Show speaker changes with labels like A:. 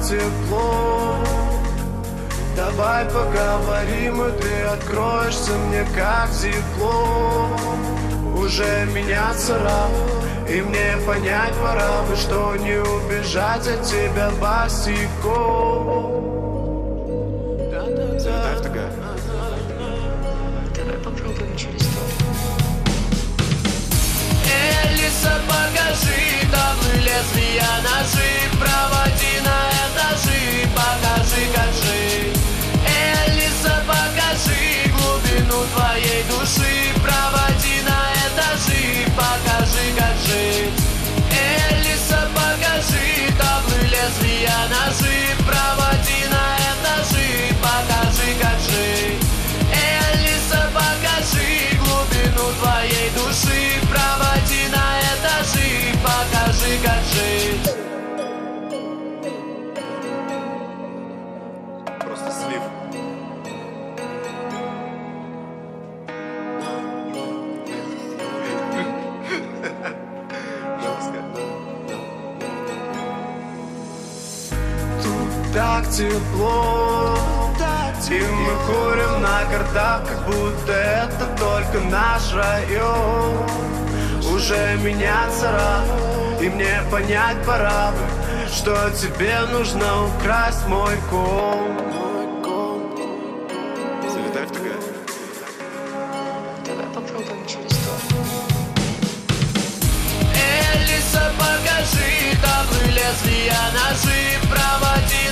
A: тепло. Давай поговорим, и ты откроешься мне как зеркало. Уже меняться рано, и мне понять пора бы, что не убежать от тебя босиком.
B: Залетай в ТГ.
C: Давай попробуем через то.
A: Элиса, покажи таблы, лезвия, ножи, проводи на этажи, покажи, как жить. Элиса, покажи глубину твоей души, проводи на этажи, покажи, как жить. Элиса, покажи таблы, лезвия, ножи, проводи на этажи, покажи, как жить. Элиса, покажи глубину твоей души, проводи на этажи, покажи, как жить.
B: Просто слив.
A: Тут так тепло, и мы курим на картах, как будто это только наш район. Уже меняться рано, и мне понять пора бы, что тебе нужно украсть мой ком.
B: Залетай в ТГ.
C: Давай попробуем через то.
A: Элиса, покажи таблы, лезвия, ножи, проводи